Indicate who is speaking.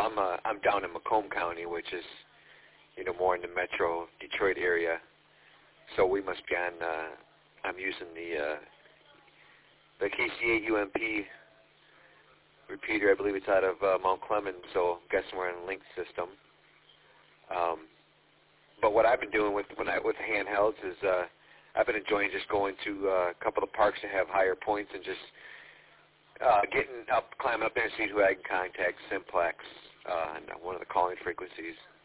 Speaker 1: I'm down in Macomb County, which is more in the Metro Detroit area. So we must be on. I'm using the KC8 UMP repeater. I believe it's out of Mount Clemens, so I'm guessing we're on a linked system. But what I've been doing with handhelds is I've been enjoying just going to a couple of parks that have higher points and just climbing up there and seeing who I can contact, simplex, and one of the calling frequencies.